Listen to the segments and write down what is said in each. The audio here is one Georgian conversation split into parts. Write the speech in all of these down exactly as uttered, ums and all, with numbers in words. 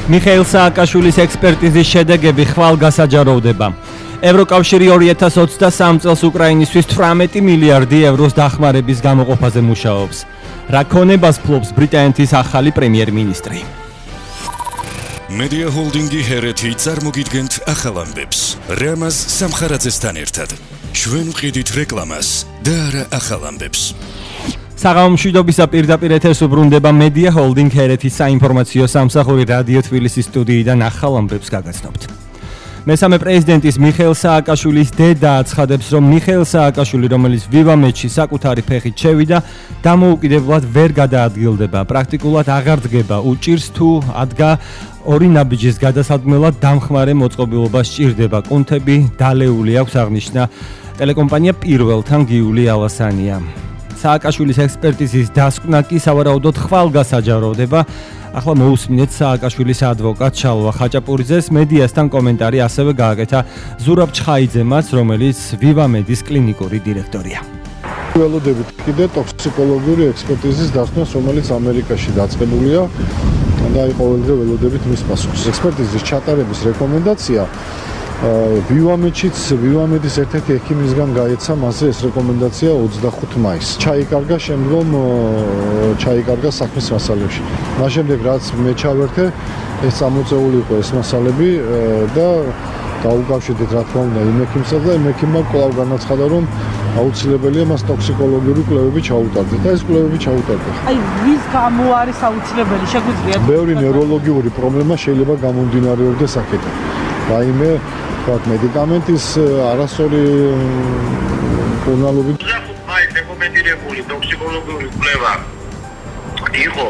მიხეილ სააკაშვილის ექსპერტიზის შედეგები ხვალ გასაჯაროვდება. ევროკავშირი ორი ათას ოცდასამ წელს უკრაინისთვის თვრამეტი მილიარდი ევროს დახმარების გამოყოფაზე მუშაობს. რა ქონებას ფლობს ბრიტანეთის ახალი პრემიერ-მინისტრი. Media Holdingi ჰერეთი წარმოგიდგენთ ახალ ამბებს. რამაზ სამხარაძესთან ერთად. ჩვენ ვყიდით რეკლამას და არა ახალ ამბებს. საღამო მშვიდობისა პირდაპირ ეთერს უბრუნდება Media Holding ჰერეთის საინფორმაციო სამსახური რადიო თბილისის სტუდიიდან ახალ ამბებს გაგაცნობთ. მესამე პრეზიდენტის მიხეილ სააკაშვილის დედა აცხადებს, რომ მიხეილ სააკაშვილი, რომელიც ვივამეთში საკუთარი ფეხით შევიდა, დამოუკიდებლად ვერ გადაადგილდება. პრაქტიკულად აღარ დგება, უჭირს თუ ადგა ორი ნაბიჯის გადასადგმელად დამხმარე მოწყობილობა სჭირდება. კუნთები დალეული აქვს, აღნიშნა ტელეკომპანია პირველთან გიული ალასანია. სააკაშვილის ექსპერტიზის დასკვნა კი სავარაუდოდ ხვალ გასაჯაროვდება. ახლა მოусმინეთ სააკაშვილის ადვოკატ შალვა ხაჭაპურიძეს. მედიასთან კომენტარი ასევე გააკეთა ზურაბ ჩხაიძემაც, რომელიც ვივამედის კლინიკური დირექტორია. ველოდებით კიდე ტოქსიკოლოგიური ექსპერტიზის დასკვნას, რომელიც ამერიკაში დაწყებულია და ყოველდღე ველოდებით მის პასუხს. ექსპერტიზის ჩატარების რეკომენდაცია ვივამეთშიც ვივამედის ერთ-ერთი ექიმისგან გაეცა მასზე ეს რეკომენდაცია ოცდახუთი მაისს. ჩაიკარგა შემდგომ ჩაიკარგა საქმის მასალებში. მას შემდეგ რაც მე ჩავერთე, ეს წამოწეული იყო ეს მასალები და დაუკავშირდით რა თქმა უნდა იმ ექიმსა და იმ ექიმმა კვლავ განაცხადა, რომ აუცილებელია მას ტოქსიკოლოგიური კვლევები ჩაუტარდეს და ეს კვლევები ჩაუტარდა. აი ვის გამო არის აუცილებელი? შეგვიძლია ბევრი ნევროლოგიური პრობლემა შეიძლება გამომდინარეობდეს აქედან. რაიმე ვთქვათ, მედიკამენტის არასწორი კურნალობით. აი რეკომენდირებული ტოქსიკოლოგიური კვლევა იყო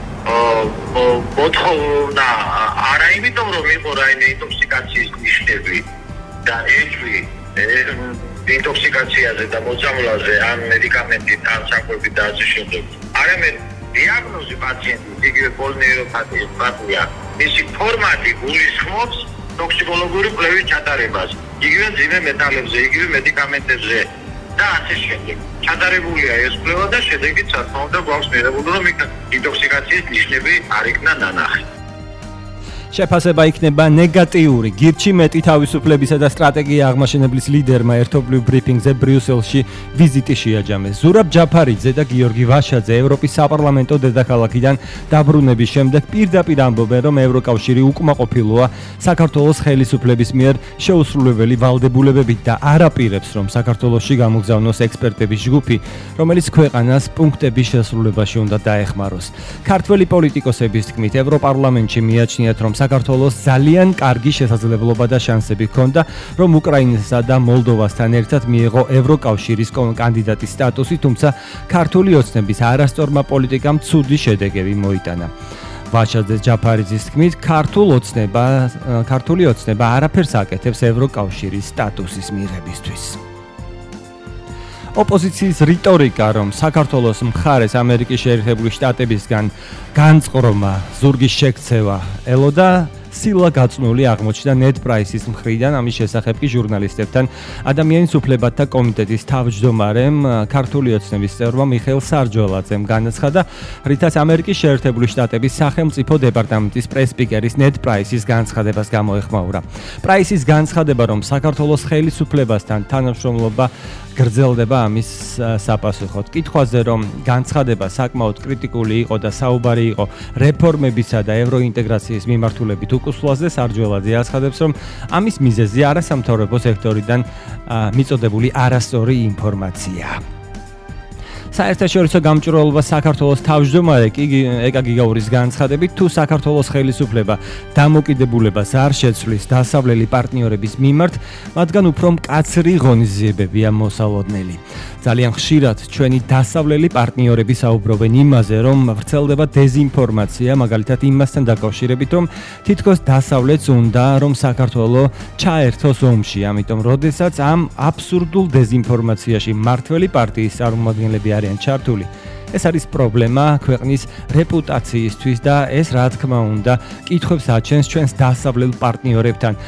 მოთხოვნა არა იმიტომ, რომ იყო რაიმე ინტოქსიკაციის ნიშნები და ეჭვი ინტოქსიკაციაზე და მოწამვლაზე ან მედიკამენტით ან საკვებით და ასე შემდეგ. არამედ დიაგნოზი პაციენტის, იგივე პოლინეიროპათია, მისი ფორმატი გულისხმობს ტოქსიკოლოგიური კვლევის ჩატარებას, იგივე მძიმე მეტალებზე, იგივე მედიკამენტებზე და ასე შემდეგ. ჩატარებულია ეს კვლევა და შედეგიც რა თქმა უნდა გვაქვს მიღებული, რომ ინტოქსიკაციის ნიშნები არ იქნა ნანახი. შეფასება იქნება ნეგატიური. გირჩი მეტი თავისუფლებისა და სტრატეგია აღმაშენებლის ლიდერმა ერთობლივ ბრიფინგზე ბრიუსელში ვიზიტი შეაჯამეს. ზურაბ ჯაფარიძე და გიორგი ვაშაძე ევროპის საპარლამენტო დედაქალაქიდან დაბრუნების შემდეგ პირდაპირ ამბობენ, რომ ევროკავშირი უკმაყოფილოა საქართველოს ხელისუფლების მიერ შეუსრულებელი ვალდებულებებით და არაპირებს, რომ საქართველოში გამოგზავნოს ექსპერტების ჯგუფი, რომელიც ქვეყანას პუნქტების შესრულებაში უნდა დაეხმაროს. ქართველი პოლიტიკოსების თქმით, ევროპარლამენტში მიაჩნიათ, რომ საქართველოს ძალიან კარგი შესაძლებლობა და შანსები ჰქონდა, რომ უკრაინასა და მოლდოვასთან ერთად მიიღო ევროკავშირის კანდიდატის სტატუსი, თუმცა ქართული ოცნების არასწორმა პოლიტიკამ ცუდი შედეგები მოიტანა. ვაშაძე ჯაფარიძის თქმით, ქართულ ოცნება, ქართული ოცნება არაფერს აკეთებს ევროკავშირის სტატუსის მიღებისთვის. ოპოზიციის რიტორიკა, რომ საქართველოს მხარეს ამერიკის შეერთებული შტატებისგან განწყრომა, ზურგის შექცევა ელოდა, სილა გაწნული აღმოჩნდა ნედ პრაისის მხრიდან. ამის შესახებ კი ჟურნალისტებთან ადამიანის უფლებათა კომიტეტის თავმჯდომარემ, ქართული ოცნების წევრმა მიხეილ სარჯველაძემ განაცხადა, რითაც ამერიკის შეერთებული შტატების სახელმწიფო დეპარტამენტის პრეს-სპიკერის ნედ პრაისის განცხადებას გამოეხმაურა. პრაისის განცხადება, რომ საქართველოს ხელისუფლებასთან თანამშრომლობა გრძელდება ამის საპასუხოდ. კითხვაზე, რომ განცხადება საკმაოდ კრიტიკული იყო და საუბარი იყო რეფორმებისა და ევროინტეგრაციის მიმართულებით უკუსლაზე, სარჯველაძე აცხადებს, რომ ამის მიზეზი არასამთავრობო სექტორიდან მიწოდებული არასწორი ინფორმაციაა. საერთაშორისო გამჭვირვალობა საქართველოს თავმჯდომარე ეკა გიგაურის განცხადებით, თუ საქართველოს ხელისუფლება დამოკიდებულებას არ შეცვლის დასავლელი პარტნიორების მიმართ, მათგან უფრო მკაცრი ღონისძიებებია მოსალოდნელი. ძალიან ხშირად ჩვენი დასავლელი პარტნიორები საუბრობენ იმაზე, რომ ვრცელდება დეზინფორმაცია, მაგალითად იმასთან დაკავშირებით, რომ თითქოს დასავლეთს უნდა, რომ საქართველო ჩაერთოს ომში, ამიტომ როდესაც ამ აბსურდულ დეზინფორმაციაში მართველი პარტიის წარმომადგენლები არიან ჩართული, ეს არის პრობლემა ქვეყნის რეპუტაციისთვის და ეს რა თქმა უნდა კითხვებს აჩენს ჩვენს დასავლელ პარტნიორებთან.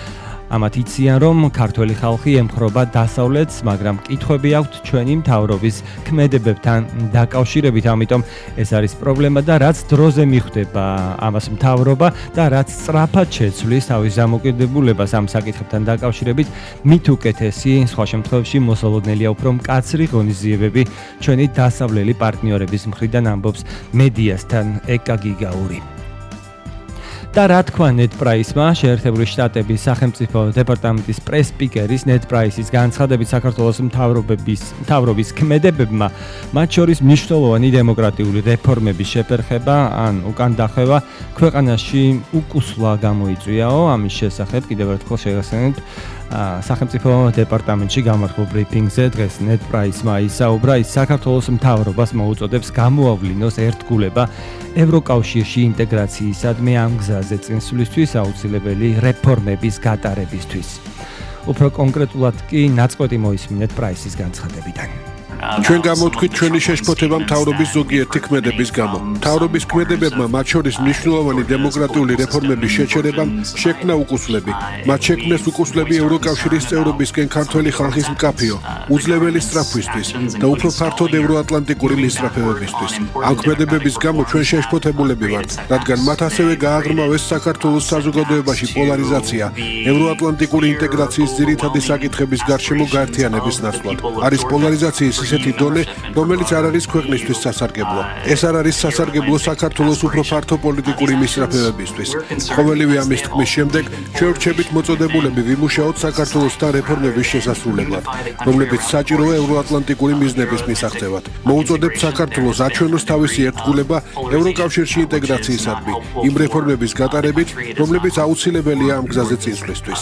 ამათ იციან, რომ ქართველი ხალხი ემხრობა დასავლეთს, მაგრამ კითხვები აქვთ ჩვენი მთავრობის ქმედებებთან დაკავშირებით, ამიტომ ეს არის პრობლემა და რაც დროზე მიხვდება ამას მთავრობა და რაც სწრაფად შეცვლის თავის დამოკიდებულებას ამ საკითხებთან დაკავშირებით, მით უკეთესი, სხვა შემთხვევაში მოსალოდნელია უფრო მკაცრი ღონისძიებები ჩვენი დასავლელი პარტნიორების მხრიდან, ამბობს მედიასთან ეკა გიგაური. და რა თქვა NetPrice-მა, შეერთებული შტატების სახელმწიფო დეპარტამენტის პრეს-სპიკერის NetPrice-ის განცხადებით საქართველოს მთავრობების მთავრობის ქმედებებმა, მათ შორის მნიშვნელოვანი დემოკრატიული რეფორმების შეფერხება ან უკან დახვევა ქვეყანაში უკუსლა გამოიწვიაო. ამის შესახებ კიდევ ერთხელ შეგახსენებთ სახელმწიფო დეპარტამენტში გამართულ ბრიფინგზე დღეს NetPrice-მა ისაუბრა, ის საქართველოს მთავრობას მოუწოდებს გამოავლინოს ერთგულება ევროკავშირში ინტეგრაციისადმი ამ გზაზე წინსვლისთვის აუცილებელი რეფორმების გატარებისთვის. უფრო კონკრეტულად კი ნაწყვეტი მოისმინეთ NetPrice-ის განცხადებიდან. ჩვენ გამოვთქვით ჩვენი შეშფოთება მთავრობის ზოგიერთი ქმედების გამო. მთავრობის ქმედებებმა, მათ შორის მნიშვნელოვანი დემოკრატიული რეფორმების შეჩერებამ, შექმნა უკუსლები. მათ შექმნეს უკუსლები ევროკავშირის წევრობისკენ ქართველი ხალხის მკაფიო, უძლეველი სწრაფვისთვის და უფრო ფართოდ ევროატლანტიკური მისწრაფებებისთვის. ამ ქმედებების გამო ჩვენ შეშფოთებულები ვართ, რადგან მათ ასევე გააღრმავეს საქართველოს საზოგადოებაში პოლარიზაცია, ევროატლანტიკური ინტეგრაციის ძირითადი საკითხების გარშემო გაერთიანების ნაცვლად. არის პოლარიზაციის ისეთი დონე, რომელიც არ არის ქვეყნისთვის სასარგებლო. ეს არ არის სასარგებლო საქართველოს უფრო ფართო პოლიტიკური მისწრაფებებისთვის. ყოველივე ამის თქმის შემდეგ, ჩვენ ვრჩებით მოწოდებულები ვიმუშაოთ საქართველოსთან რეფორმების შესასრულებლად, რომლებიც საჭიროა ევროატლანტიკური მიზნების მისაღწევად. მოუწოდებთ საქართველოს აჩვენოს თავისი ერთგულება ევროკავშირში ინტეგრაციისადმი, იმ რეფორმების გატარებით, რომლებიც აუცილებელია ამ გზაზე წინსვლისთვის.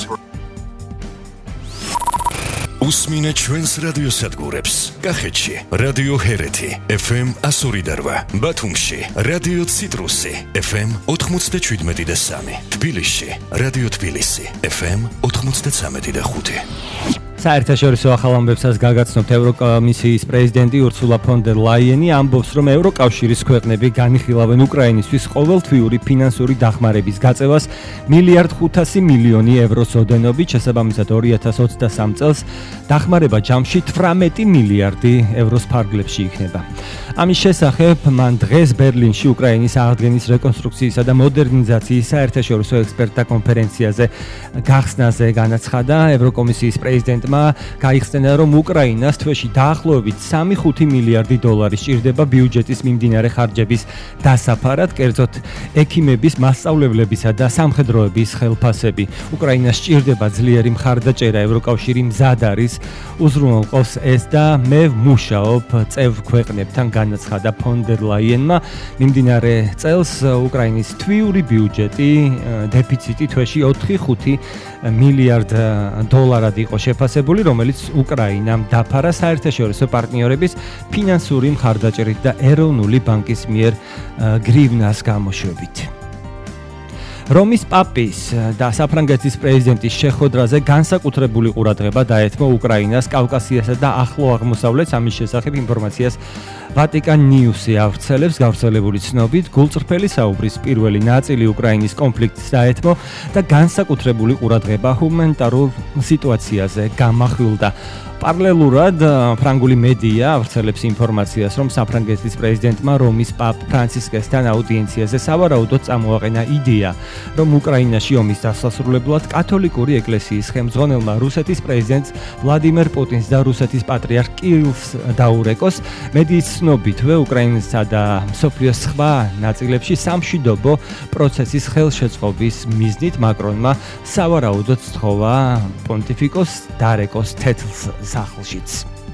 უსმინე ჩვენს რადიოსადგურებს. კახეთში რადიო ჰერეთი ეფ ემ one oh eight, ბათუმში რადიო ციტრუსი ეფ ემ ninety-seven და three, თბილისში რადიო თბილისი ეფ ემ ninety-three და five. საერთაშორისო ახალ ამბებსაც გაგაცნობთ ევროკომისიის პრეზიდენტი ურსულა ფონ დერ ლაიენი ამბობს, რომ ევროკავშირის ქვეყნები განიხილავენ უკრაინისთვის ყოველთვიური ფინანსური დახმარების გაწევას მილიარდ ხუთასი მილიონი ევროს ოდენობით, შესაბამისად ორი ათას ოცდასამ წელს დახმარება ჯამში თვრამეტი მილიარდი ევროს ფარგლებში იქნება. ამის შესახებ მან დღეს ბერლინში უკრაინის აღდგენის რეკონსტრუქციისა და მოდერნიზაციის საერთაშორისო ექსპერტთა კონფერენციაზე გახსნაზე განაცხადა. ევროკომისიის პრეზიდენტმა გაიხსენა, რომ უკრაინას თვეში დაახლოებით სამი ხუთი ხუთი მილიარდი დოლარი სჭირდება ბიუჯეტის მიმდინარე ხარჯების დასაფარად, კერძოდ ექიმების, მასწავლებლებისა და სამხედროების ხელფასები. უკრაინას სჭირდება ძლიერი მხარდაჭერა, ევროკავშირი მზად არის უზრუნველყოს ეს და მე ვმუშაობ წევრ ქვეყნებთან, განაცხადა ფონ დერ ლაიენმა. მიმდინარე წელს უკრაინის თვიური ბიუჯეტი დეფიციტი თვეში ოთხი ხუთი მილიარდ დოლარად იყო შეფასებული, რომელიც უკრაინამ დაფარა საერთაშორისო პარტნიორების ფინანსური მხარდაჭერით და ეროვნული ბანკის მიერ გრივნას გამოშვებით. რომის პაპის და საფრანგეთის პრეზიდენტის შეხვედრაზე განსაკუთრებული ყურადღება დაეთმო უკრაინას, კავკასიასა და ახლო აღმოსავლეთს. ამის შესახებ ინფორმაციას ვატიკან ნიუსი ავრცელებს. გავრცელებული ცნობით, გულწრფელი საუბრის პირველი ნაწილი უკრაინის კონფლიქტს დაეთმო და განსაკუთრებული ყურადღება ჰუმანიტარულ სიტუაციაზე გამახვილდა. პარალელურად ფრანგული მედია ავრცელებს ინფორმაციას, რომ საფრანგეთის პრეზიდენტმა რომის პაპ ფრანცისკესთან აუდიენციაზე სავარაუდოდ წამოაყენა იდეა, რომ უკრაინაში ომის დასასრულებლად კათოლიკური ეკლესიის ხელმძღვანელმა რუსეთის პრეზიდენტს ვლადიმერ პუტინს და რუსეთის პატრიარქ კირილს დაურეკოს. მედიის ცნობითვე უკრაინასა და მსოფლიოს სხვა ნაწილებში სამშვიდობო პროცესის ხელშეწყობის მიზნით მაკრონმა სავარაუდოდ სთხოვა პონტიფიკოს დარეკოს თეთრ სახლშიც.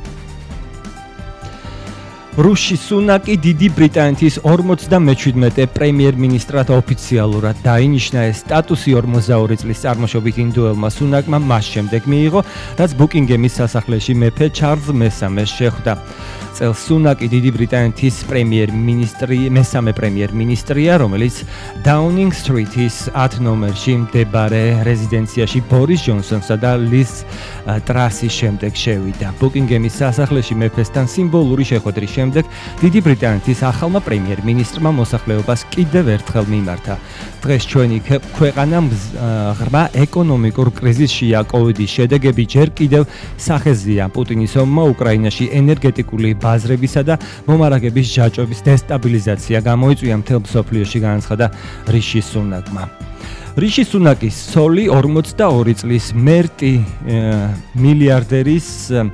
რუში სუნაკი დიდი ბრიტანეთის ორმოცდამეჩვიდმეტე პრემიერ-მინისტრად ოფიციალურად დაინიშნა. ეს სტატუსი ორმოცდაორი წლის წარმოშობით ინდუელმა სუნაკმა მას შემდეგ მიიღო, რაც ბუკინგემის სასახლეში მეფე ჩარლზ მესამეს შეხვდა. წელს სუნაკი დიდი ბრიტანეთის პრემიერ-მინისტრი, მესამე პრემიერ-მინისტრია, რომელიც დაუნინგ სტრიტის ათ ნომერში მდებარე რეზიდენციაში ბორის ჯონსონსა და ლის ტრასის შემდეგ შევიდა. ბუკინგემის სასახლეში მეფესთან სიმბოლური შეხვედრის შემდეგ დიდი ბრიტანეთის ახალმა პრემიერ-მინისტრმა მოსახლეობას კიდევ ერთხელ მიმართა. დღეს ჩვენი ქვეყანა ღრმა ეკონომიკურ კრიზისშია, კოვიდის შედეგები ჯერ კიდევ სახეზეა. პუტინის ომმა უკრაინაში ენერგეტიკული ბაზრებისა და მომარაგების ჯაჭვების დესტაბილიზაცია გამოიწვია მთელ მსოფლიოში, განაცხადა რიში სუნაკმა. რიში სუნაკის ცოლი ორმოცდაორი წლის მერტი მილიარდერის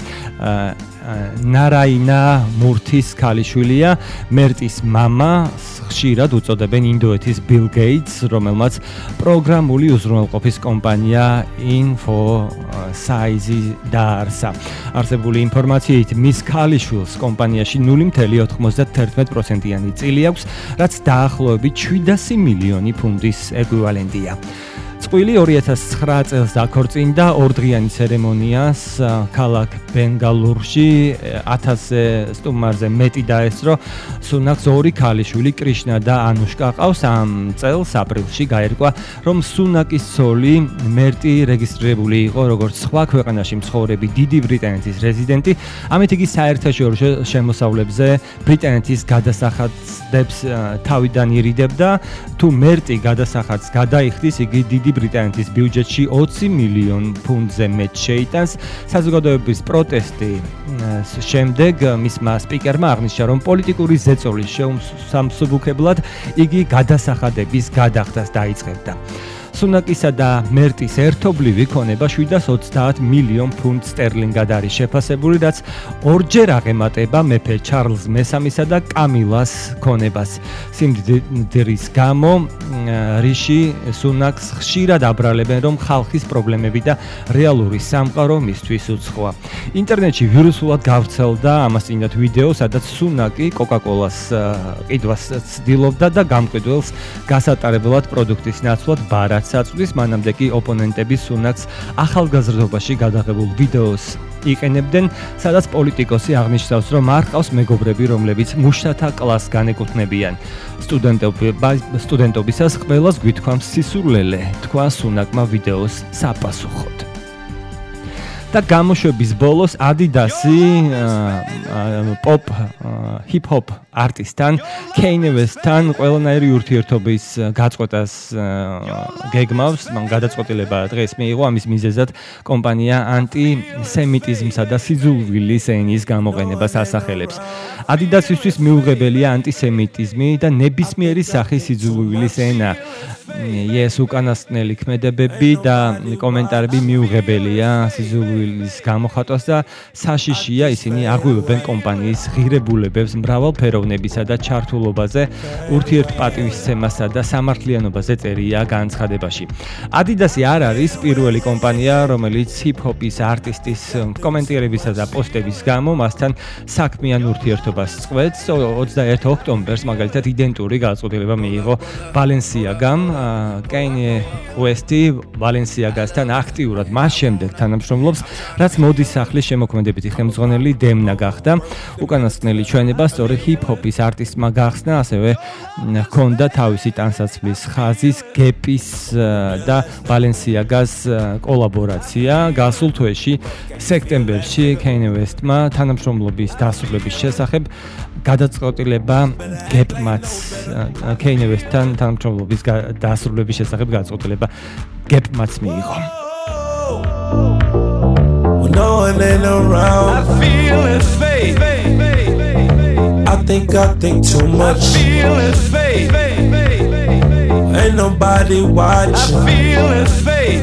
ნარაინა მურთის ქალიშვილია. მერტის მამა ხშირად უწოდებენ ინდოეთის ბილ გეიტს, რომელმაც პროგრამული უზრუნველყოფის კომპანია ინფოსაიზი დაარსა. არსებული ინფორმაციით მის ქალიშვილს კომპანიაში ნული virgulă ოთხმოცდათერთმეტი პროცენტიანი წილი აქვს, რაც დაახლოებით შვიდასი მილიონი ფუნდის ეკვივალენტია. წყვილი ორი ათას ცხრა წელს დაქორწინდა ორდღიანი ცერემონიას ქალაქ ბენგალურში ათასზე სტუმარზე მეტი დაესწრო. სუნაკს ორი ქალიშვილი კრიშნა და ანუშკა ყავს. ამ წელს აპრილში გაერკვა, რომ სუნაკის ცოლი მერტი რეგისტრირებული იყო როგორც სხვა ქვეყანაში მცხოვრები დიდი ბრიტანეთის რეზიდენტი. ამით იგი საერთაშორისო შემოსავლებზე ბრიტანეთის გადასახადებს თავიდან ირიდებდა. თუ მერტი გადასახადს გადაიხდის, იგი დიდი ბრიტანეთის ბიუჯეტში ოცი მილიონი ფუნდზე მეტ შეიტანს. საზოგადოების პროტესტი შემდეგ მისმა სპიკერმა აღნიშნა, რომ პოლიტიკური ზეწოლის შემსუბუქებლად იგი გადასახადების გადახდას დაიწყებდა. სუნაკისა და მერტის ერთობლივი ქონება შვიდას ოცდაათ მილიონ ფუნდ სტერლინგად არის შეფასებული, რაც ორჯერ აღემატება მეფე ჩარლზ მესამისა და კამილას ქონებას. სიმდიდრის გამო რიში სუნაკს ხშირად აბრალებენ, რომ ხალხის პრობლემები და რეალური სამყარო მისთვის უცხოა. ინტერნეტში ვირუსულად გავრცელდა ამას წინათ ვიდეო, სადაც სუნაკი კოკა-კოლას ყიდვას ცდილობდა და გამყიდველს გასატარებლად პროდუქტის ნაცვლად ბარათს აწვდის. მანამდე კი ოპონენტები სუნაკს ახალგაზრდობაში გადაღებულ ვიდეოს იყენებდნენ, სადაც პოლიტიკოსი აღნიშნავს, რომ არ ყავს მეგობრები, რომლებიც მუშათა კლასს განეკუთვნებიან. სტუდენტობისას ყველას გვითქვამს სისულელე, თქვა სუნაკმა ვიდეოს საპასუხოდ. და გამოშვების ბოლოს Adidas-ი pop hip-hop არტისტთან Kanye West-თან ყველანაირი ურთიერთობის გაწყვეტას გეგმავს. მან გადაწყვეტილება დღეს მიიღო, ამის მიზეზად კომპანია ანტისემიტიზმსა და სიძულვილის ენის გამოყენებას ასახელებს. Adidas-ისთვის მიუღებელია ანტისემიტიზმი და ნებისმიერი სახის სიძულვილის ენა. ეს უკანასკნელი ქმედებები და კომენტარები მიუღებელია სიძულვილის გამოხატვას და საშიშია ისინი აღვივებენ კომპანიის ღირებულებებს მრავალფეროვნებისა და ჩართულობაზე, ურთიერთპატივისცემასა და სამართლიანობაზე წერია განცხადებაში. Adidas-ი არ არის პირველი კომპანია, რომელიც ჰიპ-ჰოპის არტისტის კომენტირებისა და პოსტების გამო მასთან საქმიან ურთიერთობას წყვეტს. ოცდაერთი ოქტომბერს მაგალითად იდენტური გადაწყვეტილება მიიღო Balenciagam. Kanye West-ი Balenciagasთან აქტიურად მას შემდეგ თანამშრომლობს, რაც მოდის სახლის შემოქმედებითი ხელმძღვანელი დემნა გახდა. უკანასკნელი ჩვენება სწორი ჰიპ-ჰოპის არტისტმა გახსნა, ასევე ჰქონდა თავისი ტანსაცმლის ხაზის გეპის და Balenciagas კოლაბორაცია. გასულ თვეში სექტემბერში Kanye West-მა თანამშრომლობის დასრულების შესახებ გადაწყვეტილება გეპმაც Kanye West-თან თანამშრომლობის დასრულების შესახებ გადაწყვეტილება გეპმაც მიიღო. No one ain't around. I feel it fade. I think I think too much. I feel it fade. Ain't nobody watching. I feel it fade.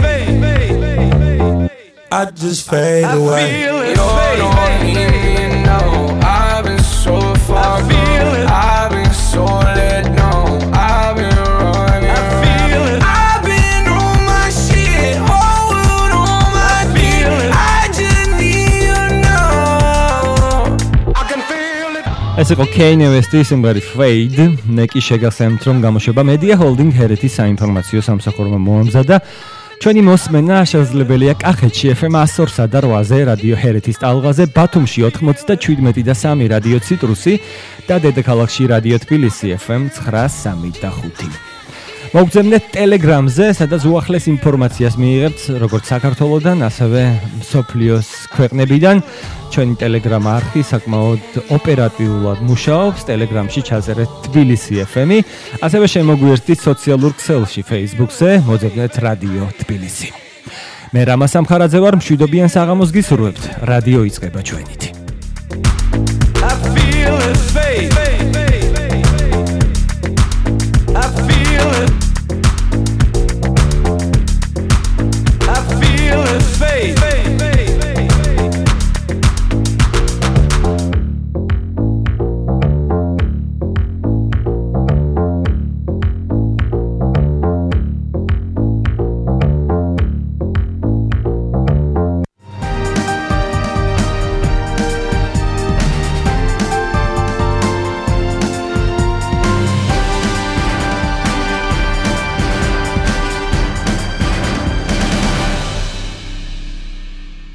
I just fade away. I feel it fade. You don't even know. I've been so far gone. I've been so let down. I've been running. I feel it. I've been on my shit. Whole world on my feet. I just need you now. I can feel it. ეს იყო Kanye West-ის სიმღერა Fade. ნეკი შეგახსენებთ, რომ გამოშვება Media Holding ჰერეთის საინფორმაციო სამსახურმა მოამზადა. ჩვენი მოსმენა შესაძლებელია კახეთში ეფ ემ ასორსა და რვაზე რადიო ჰერეთის ტალღაზე, ბათუმში ოთხმოცდაჩვიდმეტი და სამი რადიო ციტრუსი და დედაქალაქში რადიო თბილისი ეფ ემ ცხრა სამი და ხუთი. მოგწემნეთ Telegram-ზე, სადაც უახლეს ინფორმაციას მიიღებთ როგორც საქართველოსდან, ასევე მსოფლიოს ქვეყნებიდან. ჩვენი Telegram არხი საკმაოდ ოპერატიულად მუშაობს. Telegram-ში ჩაწერეთ თბილისი ეფ ემი, ასევე შემოგვიერთდით სოციალურ ქსელში Facebook-ზე, მოძებნეთ რადიო თბილისი. მე რამა სამხარაძე ვარ, მშვიდობიან საღამოს გისურვებთ. რადიო იწყება ჩვენით. I feel it.